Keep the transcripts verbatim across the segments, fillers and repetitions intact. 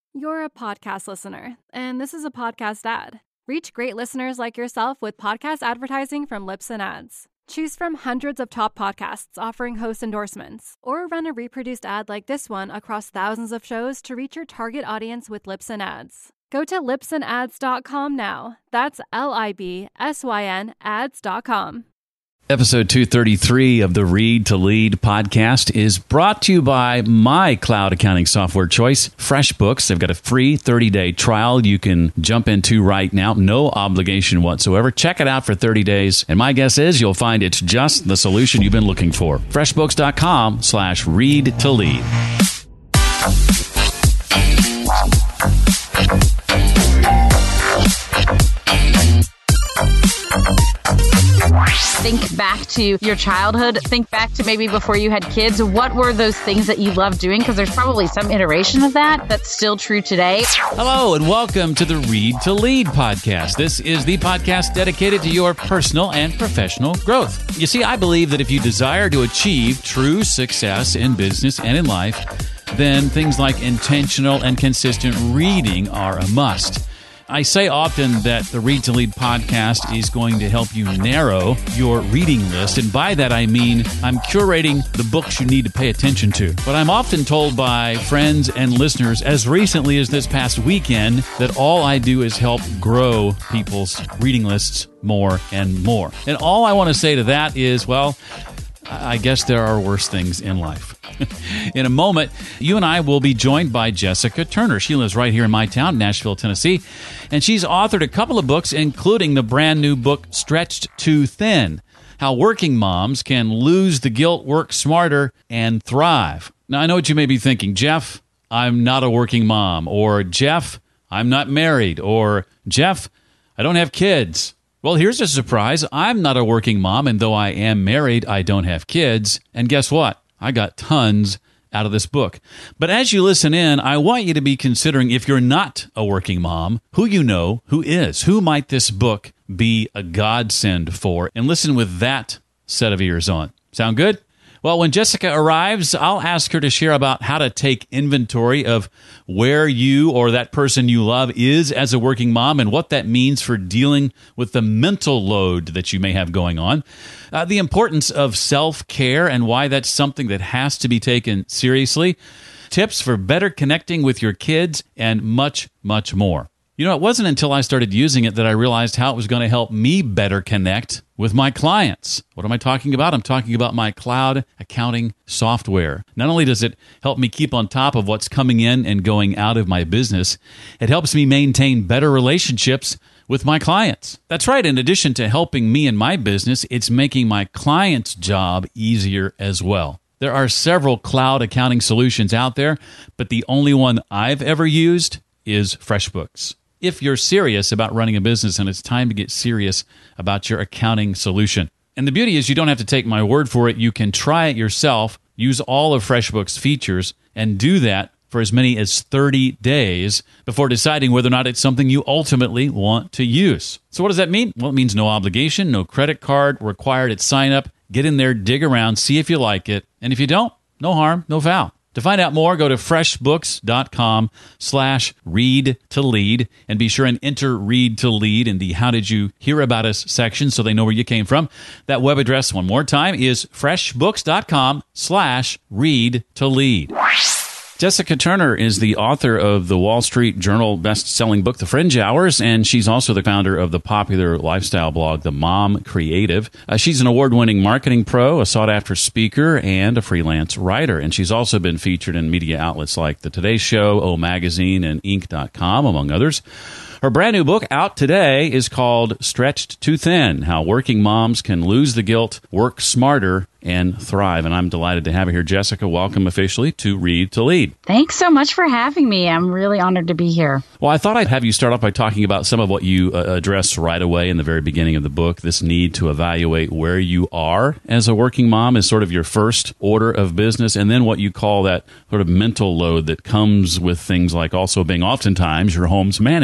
You're a podcast listener, and this is a podcast ad. Reach great listeners like yourself with podcast advertising from Libsyn Ads. Choose from hundreds of top podcasts offering host endorsements, or run a reproduced ad like this one across thousands of shows to reach your target audience with Libsyn Ads. Go to libsyn ads dot com now. That's L I B S Y N ads dot com. Episode two thirty-three of the Read to Lead podcast is brought to you by my cloud accounting software choice, FreshBooks. They've got a free thirty-day trial you can jump into right now. No obligation whatsoever. Check it out for thirty days. And my guess is you'll find it's just the solution you've been looking for. FreshBooks.com slash read to lead. Think back to your childhood. Think back to maybe before you had kids. What were those things that you loved doing? Because there's probably some iteration of that that's still true today. Hello, and welcome to the Read to Lead podcast. This is the podcast dedicated to your personal and professional growth. You see, I believe that if you desire to achieve true success in business and in life, then things like intentional and consistent reading are a must. I say often that the Read to Lead podcast is going to help you narrow your reading list. And by that, I mean I'm curating the books you need to pay attention to. But I'm often told by friends and listeners, as recently as this past weekend, that all I do is help grow people's reading lists more and more. And all I want to say to that is, well, I guess there are worse things in life. In a moment, you and I will be joined by Jessica Turner. She lives right here in my town, Nashville, Tennessee, and she's authored a couple of books, including the brand new book, Stretched Too Thin, How Working Moms Can Lose the Guilt, Work Smarter, and Thrive. Now, I know what you may be thinking, Jeff, I'm not a working mom, or Jeff, I'm not married, or Jeff, I don't have kids. Well, here's a surprise. I'm not a working mom, and though I am married, I don't have kids. And guess what? I got tons out of this book. But as you listen in, I want you to be considering, if you're not a working mom, who you know who is. Who might this book be a godsend for? And listen with that set of ears on. Sound good? Well, when Jessica arrives, I'll ask her to share about how to take inventory of where you or that person you love is as a working mom and what that means for dealing with the mental load that you may have going on, uh, the importance of self-care and why that's something that has to be taken seriously, tips for better connecting with your kids, and much, much more. You know, it wasn't until I started using it that I realized how it was going to help me better connect with my clients. What am I talking about? I'm talking about my cloud accounting software. Not only does it help me keep on top of what's coming in and going out of my business, it helps me maintain better relationships with my clients. That's right. In addition to helping me in my business, it's making my clients' job easier as well. There are several cloud accounting solutions out there, but the only one I've ever used is FreshBooks. If you're serious about running a business, and it's time to get serious about your accounting solution. And the beauty is you don't have to take my word for it. You can try it yourself, use all of FreshBooks' features, and do that for as many as thirty days before deciding whether or not it's something you ultimately want to use. So what does that mean? Well, it means no obligation, no credit card required at sign up. Get in there, dig around, see if you like it. And if you don't, no harm, no foul. To find out more, go to freshbooks.com slash read to lead and be sure and enter read to lead in the how did you hear about us section so they know where you came from. That web address, one more time, is freshbooks.com slash read to lead. Jessica Turner is the author of the Wall Street Journal best-selling book, The Fringe Hours, and she's also the founder of the popular lifestyle blog, The Mom Creative. Uh, she's an award-winning marketing pro, a sought-after speaker, and a freelance writer. And she's also been featured in media outlets like The Today Show, O Magazine, and Inc dot com, among others. Her brand new book out today is called Stretched Too Thin, How Working Moms Can Lose the Guilt, Work Smarter, and Thrive. And I'm delighted to have you here, Jessica. Welcome officially to Read to Lead. Thanks so much for having me. I'm really honored to be here. Well, I thought I'd have you start off by talking about some of what you uh, address right away in the very beginning of the book, this need to evaluate where you are as a working mom is sort of your first order of business, and then what you call that sort of mental load that comes with things like also being oftentimes your home's manager.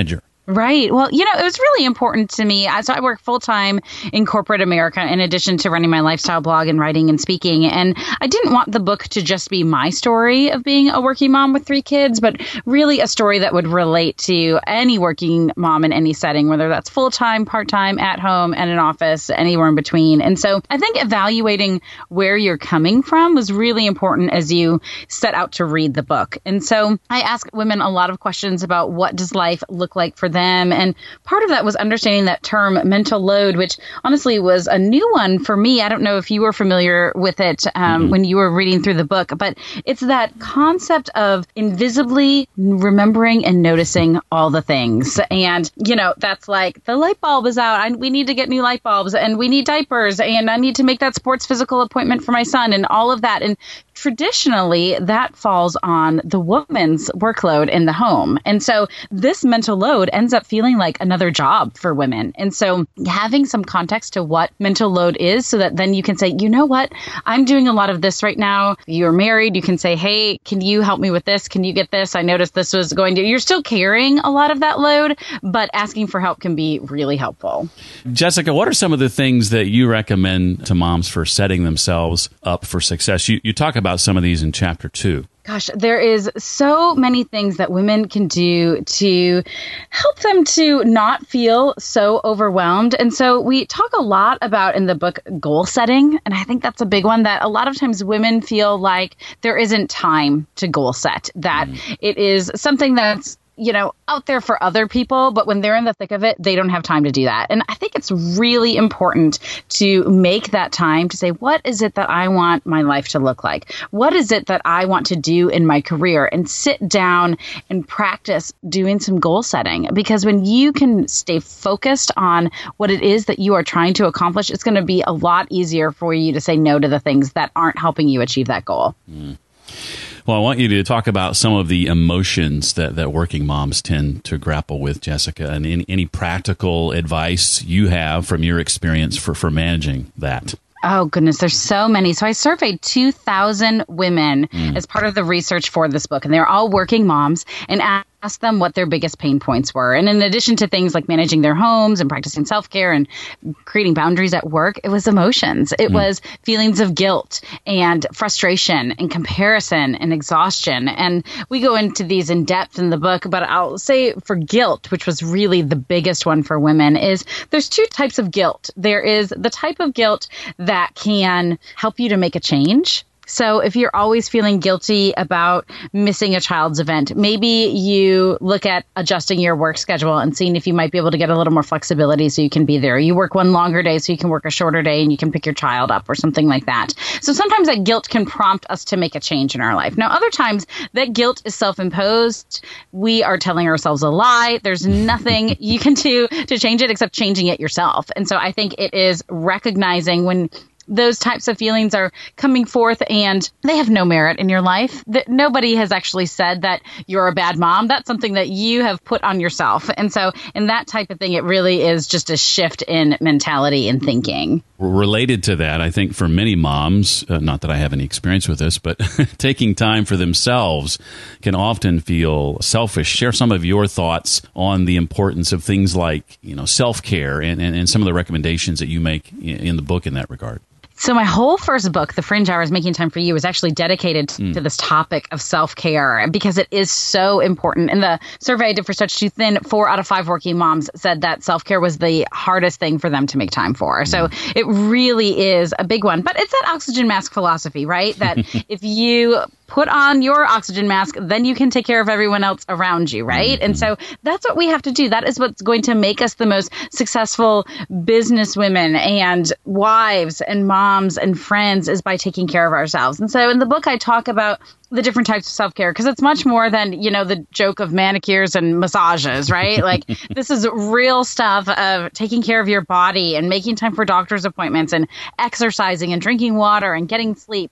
Right. Well, you know, it was really important to me. So I work full time in corporate America in addition to running my lifestyle blog and writing and speaking. And I didn't want the book to just be my story of being a working mom with three kids, but really a story that would relate to any working mom in any setting, whether that's full time, part time, at home, and an office, anywhere in between. And so I think evaluating where you're coming from was really important as you set out to read the book. And so I ask women a lot of questions about what does life look like for them. And part of that was understanding that term mental load, which honestly was a new one for me. I don't know if you were familiar with it um, mm-hmm. when you were reading through the book, but it's that concept of invisibly remembering and noticing all the things. And, you know, that's like the light bulb is out. I, we need to get new light bulbs and we need diapers and I need to make that sports physical appointment for my son and all of that. And traditionally, that falls on the woman's workload in the home. And so this mental load ends up feeling like another job for women. And so having some context to what mental load is so that then you can say, you know what, I'm doing a lot of this right now. You're married. You can say, hey, can you help me with this? Can you get this? I noticed this was going to, you're still carrying a lot of that load, but asking for help can be really helpful. Jessica, what are some of the things that you recommend to moms for setting themselves up for success? You, you talk about some of these in chapter two. Gosh, there is so many things that women can do to help them to not feel so overwhelmed. And so we talk a lot about in the book goal setting. And I think that's a big one that a lot of times women feel like there isn't time to goal set, that mm. it is something that's you know, out there for other people, but when they're in the thick of it, they don't have time to do that. And I think it's really important to make that time to say, what is it that I want my life to look like? What is it that I want to do in my career? And sit down and practice doing some goal setting. Because when you can stay focused on what it is that you are trying to accomplish, it's going to be a lot easier for you to say no to the things that aren't helping you achieve that goal. Mm. Well, I want you to talk about some of the emotions that, that working moms tend to grapple with, Jessica, and any, any practical advice you have from your experience for, for managing that. Oh, goodness. There's so many. So I surveyed two thousand women mm. as part of the research for this book, and they're all working moms, and asked them what their biggest pain points were. And in addition to things like managing their homes and practicing self-care and creating boundaries at work, it was emotions. It mm. was feelings of guilt and frustration and comparison and exhaustion. And we go into these in depth in the book, but I'll say for guilt, which was really the biggest one for women, is there's two types of guilt. There is the type of guilt that can help you to make a change. So if you're always feeling guilty about missing a child's event, maybe you look at adjusting your work schedule and seeing if you might be able to get a little more flexibility so you can be there. You work one longer day so you can work a shorter day and you can pick your child up or something like that. So sometimes that guilt can prompt us to make a change in our life. Now, other times that guilt is self-imposed. We are telling ourselves a lie. There's nothing you can do to change it except changing it yourself. And so I think it is recognizing when those types of feelings are coming forth and they have no merit in your life. That nobody has actually said that you're a bad mom. That's something that you have put on yourself. And so in that type of thing, it really is just a shift in mentality and thinking. Related to that, I think for many moms, uh, not that I have any experience with this, but taking time for themselves can often feel selfish. Share some of your thoughts on the importance of things like, you know, self-care and, and, and some of the recommendations that you make in, in the book in that regard. So my whole first book, The Fringe Hours, Making Time for You, was actually dedicated mm. to this topic of self-care because it is so important. In the survey I did for Stretched Too Thin, four out of five working moms said that self-care was the hardest thing for them to make time for. Mm. So it really is a big one. But it's that oxygen mask philosophy, right? That if you put on your oxygen mask, then you can take care of everyone else around you, right? Mm-hmm. And so that's what we have to do. That is what's going to make us the most successful business women and wives and moms and friends, is by taking care of ourselves. And so in the book, I talk about the different types of self-care, because it's much more than, you know, the joke of manicures and massages, right? Like this is real stuff of taking care of your body and making time for doctor's appointments and exercising and drinking water and getting sleep and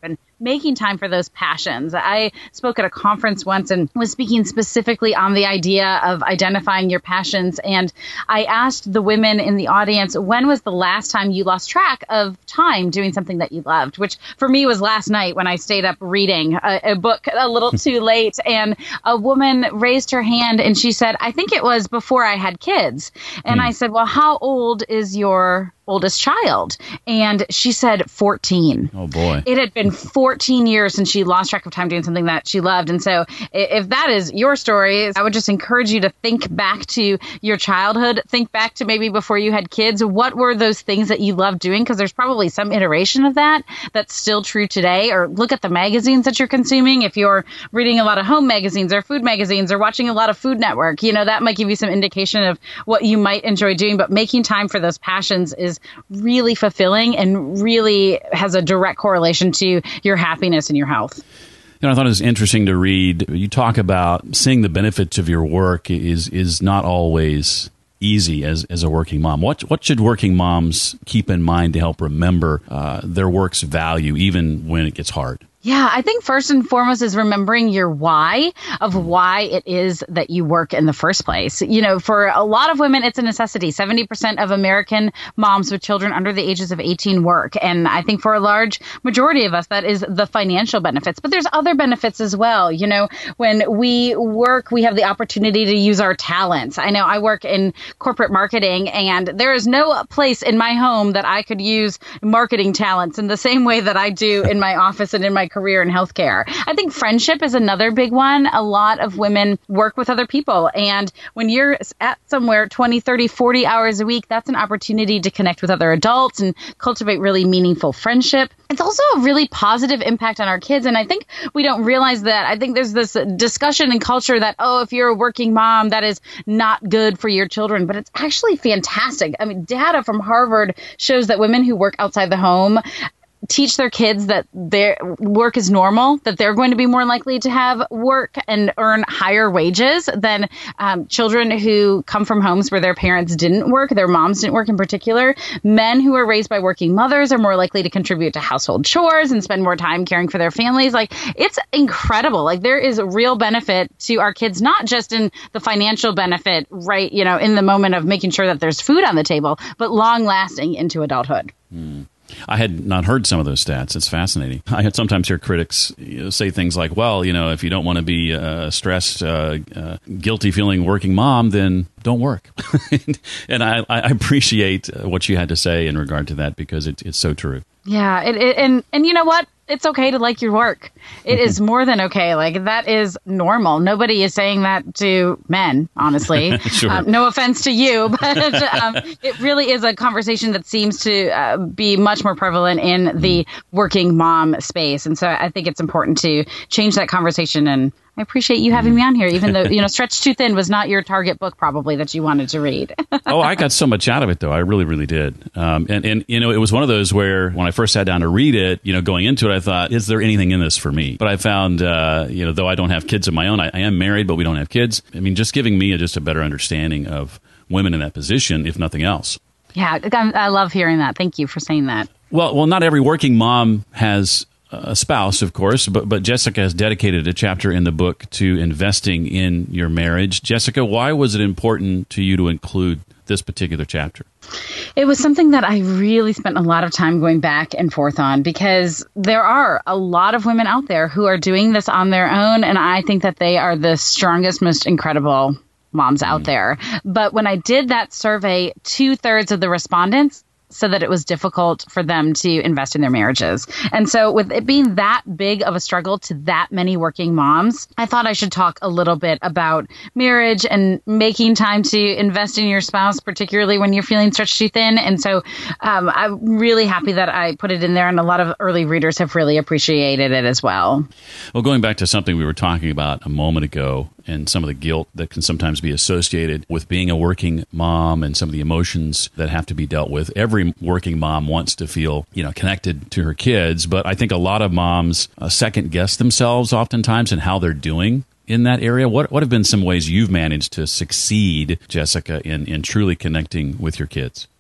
making time for those passions. I spoke at a conference once and was speaking specifically on the idea of identifying your passions. And I asked the women in the audience, when was the last time you lost track of time doing something that you loved? Which for me was last night when I stayed up reading a, a book a little too late. And a woman raised her hand and she said, I think it was before I had kids. And mm. I said, well, how old is your oldest child? And she said fourteen. Oh boy. It had been fourteen years since she lost track of time doing something that she loved. And so if that is your story, I would just encourage you to think back to your childhood, think back to maybe before you had kids. What were those things that you loved doing? Because there's probably some iteration of that that's still true today. Or look at the magazines that you're consuming. If you're reading a lot of home magazines or food magazines or watching a lot of Food Network, you know, that might give you some indication of what you might enjoy doing. But making time for those passions is really fulfilling and really has a direct correlation to your happiness and your health. You know, I thought it was interesting to read. You talk about seeing the benefits of your work is is not always easy as as a working mom. What what should working moms keep in mind to help remember uh, their work's value even when it gets hard? Yeah, I think first and foremost is remembering your why of why it is that you work in the first place. You know, for a lot of women, it's a necessity. seventy percent of American moms with children under the ages of eighteen work. And I think for a large majority of us, that is the financial benefits. But there's other benefits as well. You know, when we work, we have the opportunity to use our talents. I know I work in corporate marketing, and there is no place in my home that I could use marketing talents in the same way that I do in my office and in my career in healthcare. I think friendship is another big one. A lot of women work with other people. And when you're at somewhere twenty, thirty, forty hours a week, that's an opportunity to connect with other adults and cultivate really meaningful friendship. It's also a really positive impact on our kids. And I think we don't realize that. I think there's this discussion in culture that, oh, if you're a working mom, that is not good for your children. But it's actually fantastic. I mean, data from Harvard shows that women who work outside the home teach their kids that their work is normal, that they're going to be more likely to have work and earn higher wages than um, children who come from homes where their parents didn't work, their moms didn't work in particular. Men who are raised by working mothers are more likely to contribute to household chores and spend more time caring for their families. Like, it's incredible. Like, there is a real benefit to our kids, not just in the financial benefit, right, you know, in the moment of making sure that there's food on the table, but long lasting into adulthood. Mm. I had not heard some of those stats. It's fascinating. I had sometimes hear critics you know, say things like, well, you know, if you don't want to be a stressed, uh, uh, guilty-feeling working mom, then don't work. And I, I appreciate what you had to say in regard to that because it, it's so true. Yeah. It, it, and, and you know what? It's okay to like your work. It is more than okay. Like, that is normal. Nobody is saying that to men, honestly. Sure. Um, no offense to you, but um, it really is a conversation that seems to uh, be much more prevalent in the working mom space. And so I think it's important to change that conversation. And I appreciate you having me on here, even though, you know, Stretched Too Thin was not your target book probably that you wanted to read. Oh, I got so much out of it, though. I really, really did. Um, and, and, you know, it was one of those where when I first sat down to read it, you know, going into it, I thought, is there anything in this for me? But I found, uh, you know, though I don't have kids of my own, I, I am married, but we don't have kids. I mean, just giving me a, just a better understanding of women in that position, if nothing else. Yeah, I love hearing that. Thank you for saying that. Well, well, not every working mom has a spouse, of course, but but Jessica has dedicated a chapter in the book to investing in your marriage. Jessica, why was it important to you to include this particular chapter? It was something that I really spent a lot of time going back and forth on because there are a lot of women out there who are doing this on their own, and I think that they are the strongest, most incredible moms out mm. there. But when I did that survey, two-thirds of the respondents said that it was difficult for them to invest in their marriages. And so with it being that big of a struggle to that many working moms, I thought I should talk a little bit about marriage and making time to invest in your spouse, particularly when you're feeling stretched too thin. And so um, I'm really happy that I put it in there, and a lot of early readers have really appreciated it as well. Well, going back to something we were talking about a moment ago, and some of the guilt that can sometimes be associated with being a working mom and some of the emotions that have to be dealt with. Every working mom wants to feel, you know, connected to her kids, but I think a lot of moms uh, second guess themselves oftentimes in how they're doing in that area. What what have been some ways you've managed to succeed, Jessica, in, in truly connecting with your kids?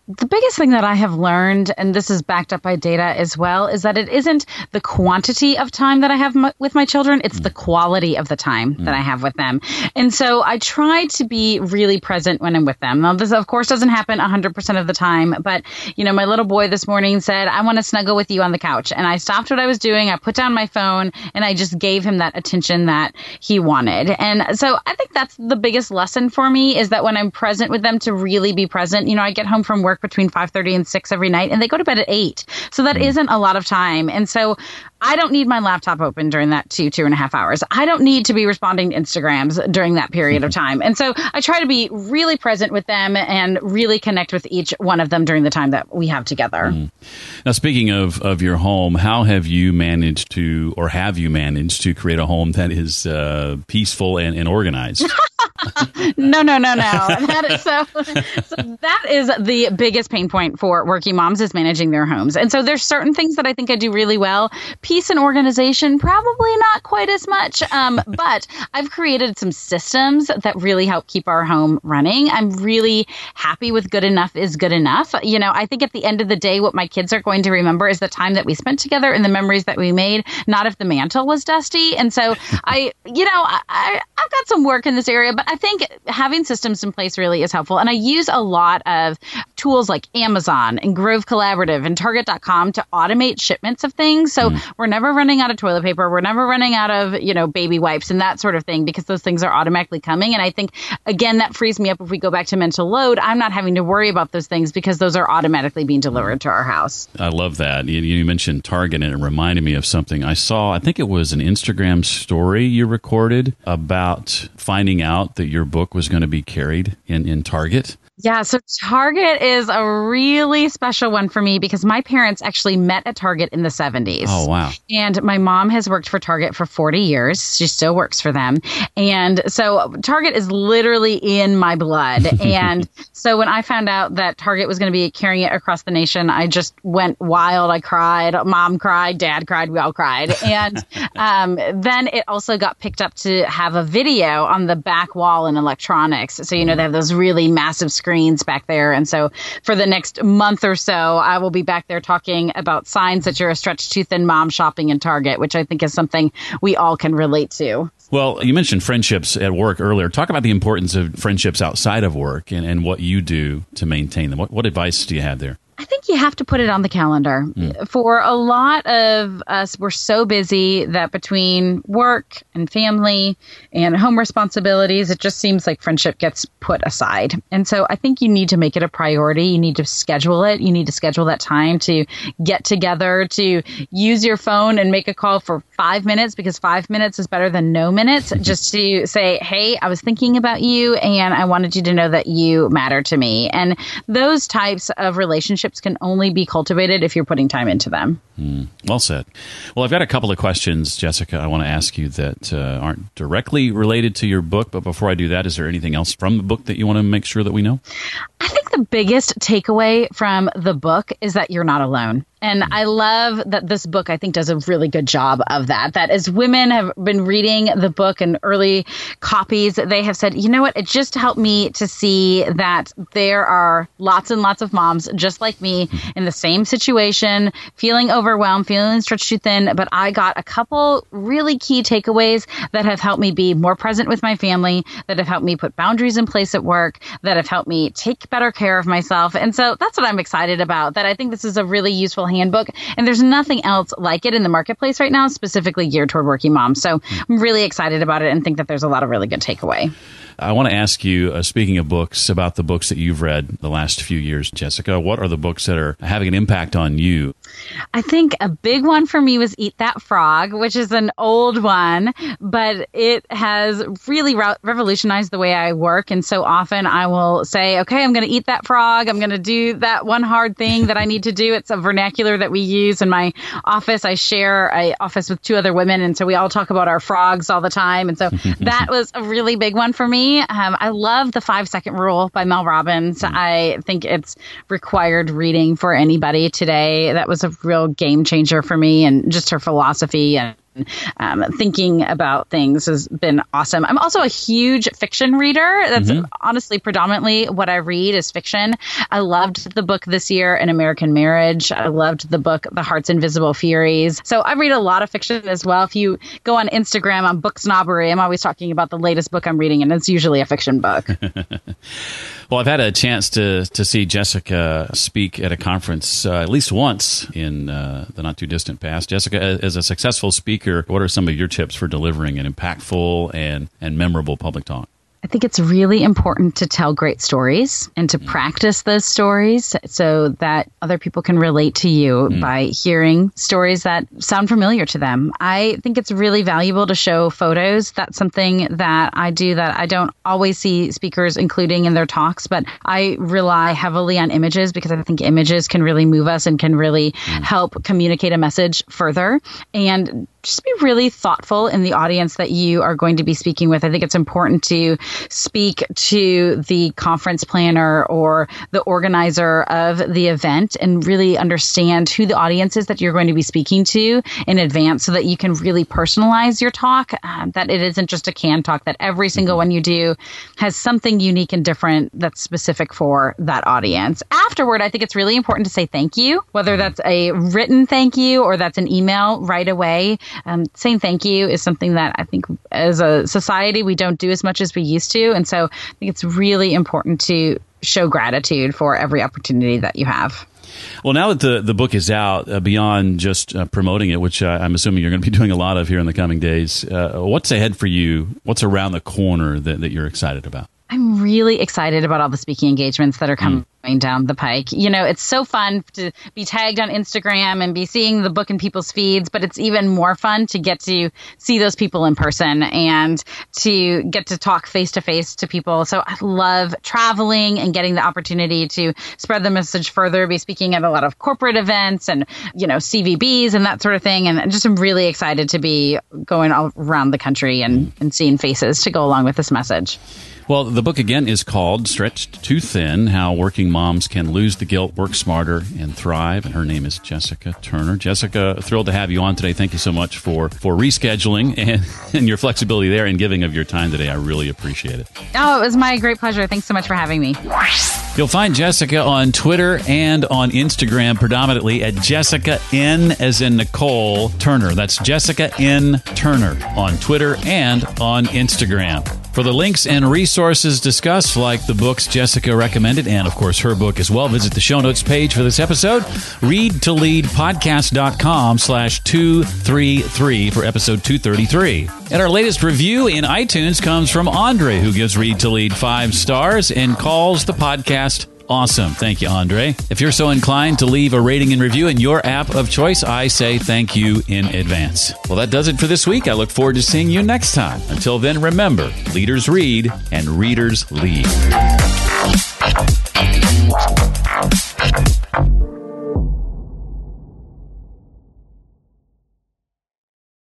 The biggest thing that I have learned, and this is backed up by data as well, is that it isn't the quantity of time that I have m- with my children, it's mm. the quality of the time mm. that I have with them. And so I try to be really present when I'm with them. Now, this, of course, doesn't happen one hundred percent of the time, but, you know, my little boy this morning said, I want to snuggle with you on the couch. And I stopped what I was doing, I put down my phone, and I just gave him that attention that he wanted. And so I think that's the biggest lesson for me, is that when I'm present with them, to really be present. You know, I get home from work between five thirty and six every night, and they go to bed at eight. So that mm. isn't a lot of time. And so I don't need my laptop open during that two, two and a half hours. I don't need to be responding to Instagrams during that period of time. And so I try to be really present with them and really connect with each one of them during the time that we have together. Mm. Now, speaking of, of your home, how have you managed to, or have you managed to create a home that is uh, peaceful and, and organized? no, no, no, no. That is so, so that is the biggest pain point for working moms, is managing their homes. And so there's certain things that I think I do really well. Peace and organization, probably not quite as much. Um, but I've created some systems that really help keep our home running. I'm really happy with good enough is good enough. You know, I think at the end of the day, what my kids are going to remember is the time that we spent together and the memories that we made, not if the mantle was dusty. And so I, you know, I, I, I've got some work in this area, but I think having systems in place really is helpful. And I use a lot of tools like Amazon and Grove Collaborative and Target dot com to automate shipments of things. So mm. we're never running out of toilet paper. We're never running out of, you know, baby wipes and that sort of thing, because those things are automatically coming. And I think, again, that frees me up if we go back to mental load. I'm not having to worry about those things because those are automatically being delivered to our house. I love that. You, you mentioned Target, and it reminded me of something I saw. I think it was an Instagram story you recorded about finding out that your book was going to be carried in, in Target. Yeah, so Target is a really special one for me because my parents actually met at Target in the seventies. Oh, wow. And my mom has worked for Target for forty years. She still works for them. And so Target is literally in my blood. And so when I found out that Target was going to be carrying it across the nation, I just went wild. I cried. Mom cried. Dad cried. We all cried. And um, then it also got picked up to have a video on the back wall in electronics. So, you know, they have those really massive screens screens back there. And so for the next month or so, I will be back there talking about signs that you're a stretched too thin mom shopping in Target, which I think is something we all can relate to. Well, you mentioned friendships at work earlier. Talk about the importance of friendships outside of work and, and what you do to maintain them. What, what advice do you have there? I think you have to put it on the calendar. Mm. For a lot of us, we're so busy that between work and family and home responsibilities, it just seems like friendship gets put aside. And so I think you need to make it a priority. You need to schedule it. You need to schedule that time to get together, to use your phone and make a call for five minutes because five minutes is better than no minutes. Just to say, hey, I was thinking about you and I wanted you to know that you matter to me. And those types of relationships can only be cultivated if you're putting time into them. Mm, well said. Well, I've got a couple of questions, Jessica, I want to ask you that uh, aren't directly related to your book. But before I do that, is there anything else from the book that you want to make sure that we know? I think the biggest takeaway from the book is that you're not alone. And I love that this book, I think, does a really good job of that. That as women have been reading the book and early copies, they have said, you know what, it just helped me to see that there are lots and lots of moms just like me in the same situation, feeling overwhelmed, feeling stretched too thin. But I got a couple really key takeaways that have helped me be more present with my family, that have helped me put boundaries in place at work, that have helped me take better care of myself. And so that's what I'm excited about, that I think this is a really useful handbook, and there's nothing else like it in the marketplace right now, specifically geared toward working moms. So I'm really excited about it and think that there's a lot of really good takeaway. I want to ask you, uh, speaking of books, about the books that you've read the last few years, Jessica. What are the books that are having an impact on you? I think a big one for me was Eat That Frog, which is an old one, but it has really re- revolutionized the way I work. And so often I will say, okay, I'm going to eat that frog. I'm going to do that one hard thing that I need to do. It's a vernacular that we use in my office. I share an office with two other women, and so we all talk about our frogs all the time. And so that was a really big one for me. Um, I love The Five Second Rule by Mel Robbins. I think it's required reading for anybody today. That was a real game changer for me, and just her philosophy and um, thinking about things has been awesome. I'm also a huge fiction reader. That's mm-hmm. honestly predominantly what I read is fiction. I loved the book this year, An American Marriage. I loved the book, The Heart's Invisible Furies. So I read a lot of fiction as well. If you go on Instagram on Book Snobbery, I'm always talking about the latest book I'm reading, and it's usually a fiction book. Well, I've had a chance to to see Jessica speak at a conference uh, at least once in uh, the not too distant past. Jessica, as a successful speaker, what are some of your tips for delivering an impactful and, and memorable public talk? I think it's really important to tell great stories and to mm. practice those stories so that other people can relate to you mm. by hearing stories that sound familiar to them. I think it's really valuable to show photos. That's something that I do that I don't always see speakers including in their talks, but I rely heavily on images because I think images can really move us and can really mm. help communicate a message further. And just be really thoughtful in the audience that you are going to be speaking with. I think it's important to speak to the conference planner or the organizer of the event and really understand who the audience is that you're going to be speaking to in advance so that you can really personalize your talk, uh, that it isn't just a canned talk, that every single one you do has something unique and different that's specific for that audience. Afterward, I think it's really important to say thank you, whether that's a written thank you or that's an email right away. Um, saying thank you is something that I think as a society we don't do as much as we used to. And so I think it's really important to show gratitude for every opportunity that you have. Well, now that the, the book is out, uh, beyond just uh, promoting it, which uh, I'm assuming you're going to be doing a lot of here in the coming days, uh, what's ahead for you? What's around the corner that, that you're excited about? I'm really excited about all the speaking engagements that are coming mm. down the pike. You know, it's so fun to be tagged on Instagram and be seeing the book in people's feeds, but it's even more fun to get to see those people in person and to get to talk face to face to people. So I love traveling and getting the opportunity to spread the message further, be speaking at a lot of corporate events and, you know, C V Bs and that sort of thing. And just I'm really excited to be going all around the country and, and seeing faces to go along with this message. Well, the book again is called Stretched Too Thin, How Working Moms Can Lose the Guilt, Work Smarter, and Thrive. And her name is Jessica Turner. Jessica, thrilled to have you on today. Thank you so much for, for rescheduling and, and your flexibility there and giving of your time today. I really appreciate it. Oh, it was my great pleasure. Thanks so much for having me. You'll find Jessica on Twitter and on Instagram predominantly at Jessica N as in Nicole Turner. That's Jessica N Turner on Twitter and on Instagram. For the links and resources discussed, like the books Jessica recommended, and of course her book as well, visit the show notes page for this episode, read to lead podcast dot com slash two thirty-three for episode two thirty-three. And our latest review in iTunes comes from Andre, who gives Read to Lead five stars and calls the podcast awesome. Thank you, Andre. If you're so inclined to leave a rating and review in your app of choice, I say thank you in advance. Well, that does it for this week. I look forward to seeing you next time. Until then, remember, leaders read and readers lead.